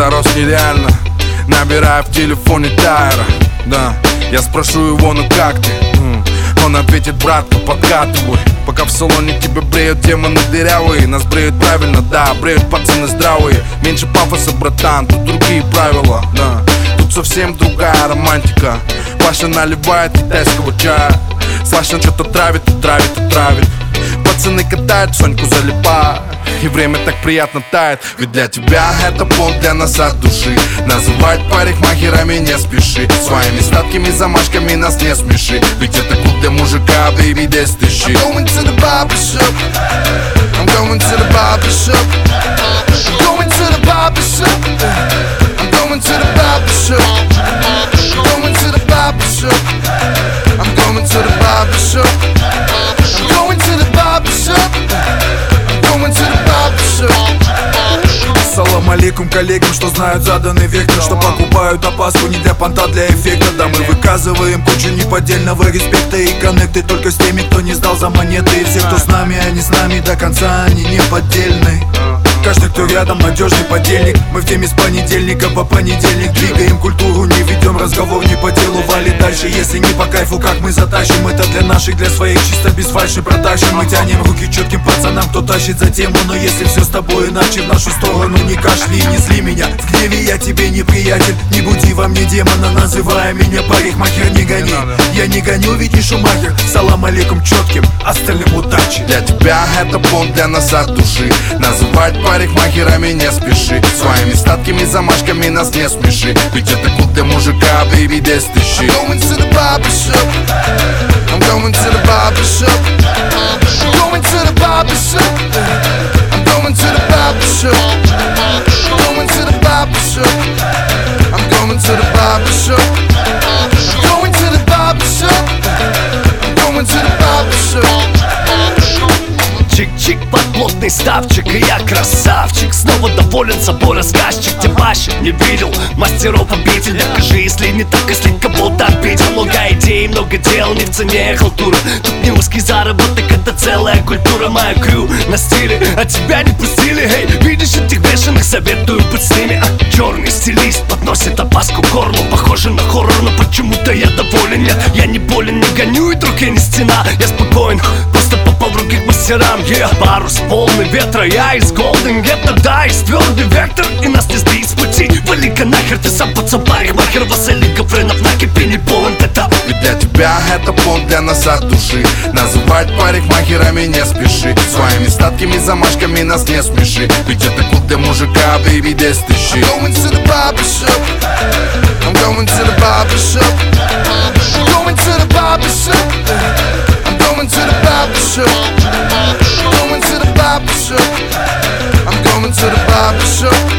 дорос нереально, набирая в телефоне Тайра. Да, я спрошу его, ну как ты? Он ответит: братка, подкатывай. Пока в салоне тебя бреют демоны дырявые. Нас бреют правильно, да, бреют пацаны здравые. Меньше пафоса, братан, тут другие правила, да. Тут совсем другая романтика. Паша наливает китайского чая, Саша что-то травит, травит. Пацаны катают, Соньку залипают, и время так приятно тает. Ведь для тебя это понт, для нас от души. Называть парикмахерами не спеши. Своими сладкими замашками нас не смеши. Ведь это клуб для мужика, baby, this the shit. I'm going to the barbershop. I'm going to the barbershop. I'm going to the barbershop. I'm going to the barbershop. I'm going to the barbershop. I'm going to the barbershop. I'm going to the barbershop. I'm going to the barbershop. Салам алейкум коллегам, что знают заданный вектор, что покупают опаску не для понта, а для эффекта. Да, мы выказываем кучу неподдельного респекта и коннекты только с теми, кто не сдал за монеты. И все, кто с нами, они с нами до конца, они не поддельны. Каждый, кто рядом, надежный подельник. Мы в теме с понедельника по понедельник. Двигаем культуру, не ведем разговор не по делу. Вали дальше, если не по кайфу, как мы затащим. Это для наших, для своих, чисто без фальши протащим. Мы тянем руки четким пацанам, кто тащит за тему. Но если все с тобой иначе, в нашу сторону не кашли и не зли меня. В гневе я тебе не приятель, не буди во мне демона, называя меня парикмахер, не гони. Я не гоню, ведь не шумахер. Салам алейкум четким, остальным удачи. Для тебя это понт, для нас от души. Называть парикмахерами не спеши. Своими сладкими замашками нас не смеши. Ведь это клуб для мужика, baby, this the shit. I'm going to the barbershop. I'm going to the barbershop. I'm going to the barbershop. I'm going to the barbershop. I'm going to the barbershop. I'm going to the barbershop. I'm going to the barbershop. I'm going to the barbershop. Чик-чик под плотный ставчик, и я красавчик. Снова доволен собой рассказчик. Тем паче не видел мастеров обитель. Докажи, если не так, если кого-то обидел. Много идей, много дел, не в цене халтура. Тут не узкий заработок, это целая культура. Моя крю на стиле, а тебя не пустили. Эй, видишь этих бешеных, советую быть с ними. Черный стилист подносит опаску к горлу. Похоже на хоррор, но почему-то я доволен. Нет, я не болен, не гоню, и друг я не стена. Я спокоен, просто попал в руки к мастерам. Парус полный ветра, я из Golden Gate. Да, есть твердый вектор, и нас не сбить с пути. Вали-ка нахер, ты сам пацан парикмахер. Василий Гавринов на кипе полон это. Ведь для тебя это понт, для нас от души. Называть парикмахерами не спеши. Своими сладкими замашками нас не смеши. Ведь это клуб для мужика, baby, this the shit. I'm going to the barbershop. I'm going to the barbershop. I'm going to the barbershop. I'm going to the barbershop. I'm going to the barbershop. I'm going to the barbershop.